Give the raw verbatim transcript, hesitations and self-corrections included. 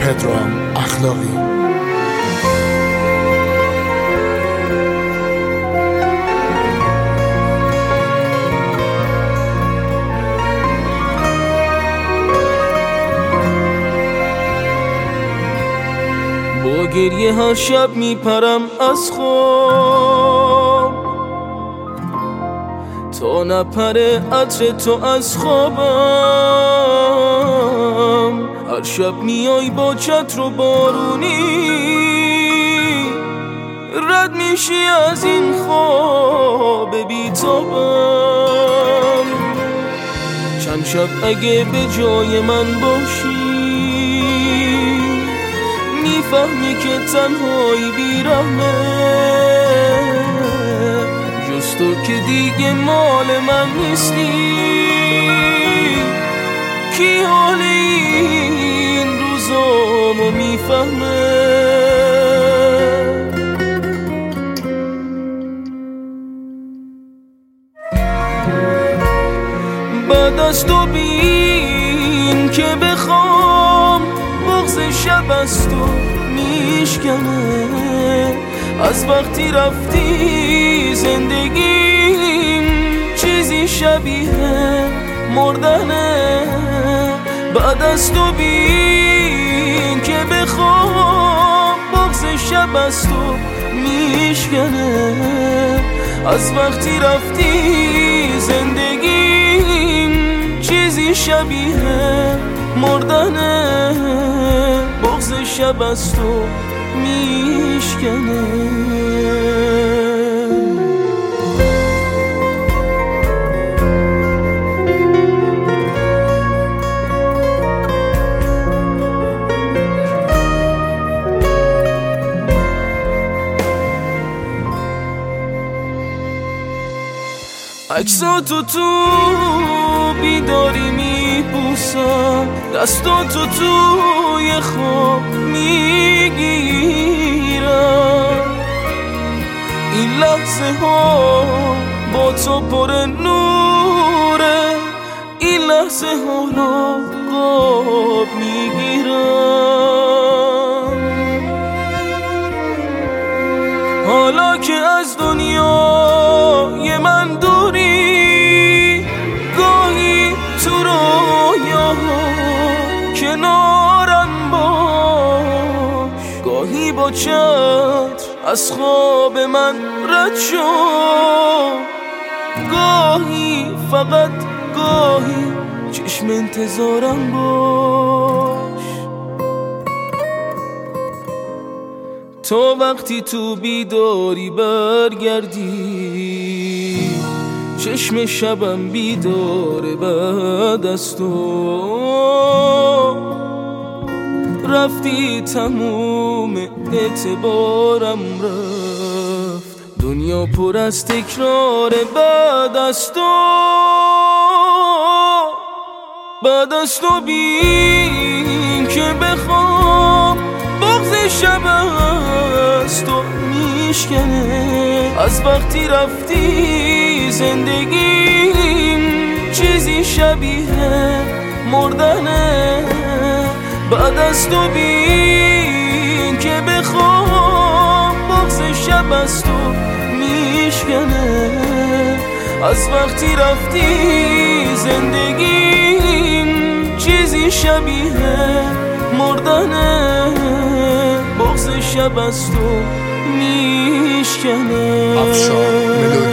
پدرام اخلاقی. با گریه هر شب میپرم از خواب تا نپره عطر تو از خوابم. هر شب میای با چتر و بارونی رد میشی از این خواب بیتابم. چند شب اگه به جای من باشی میفهمی که تنهایی بیرحمه، جز تو که دیگه مال من نیستی. کی حال این روزامو میفهمه؟ بعد از تو بین که بخوام بغض شب از تو میشکنه. از وقتی رفتی زندگیم چیزی شبیه مردنه. بعد از تو بین که بخوام بغض شب از تو میشکنه. از وقتی رفتی زندگیم چیزی شبیه مردنه. بغض شب از تو میشکنه. عکساتو تو بیداری میبوسم، دستاتو توی خواب میگیرم. این لحظه ها با تو پر نوره، این لحظه ها را خواب میگیرم. حالا که از دنیای من دوری، گاهی تو رویاها کنارم باش. گاهی با چتر از خواب من رد شو، گاهی فقط گاهی چشم انتظارم باش. تا وقتی تو بیداری برگردی، چشم شبم بیداره. بعد از تو رفتی تموم اعتبارم رفت. دنیا پر از تکرار بعد از تو. بعد از تو بین که بخوام بغض شب از تو میشکنه. از وقتی رفتی زندگیم چیزی شبیه مردنه. بعد از تو بین که بخوام بغض شب از تو میشکنه. از وقتی رفتی زندگیم چیزی شبیه مردنه. بغض شب از تو میشکنه. افشار ملودی.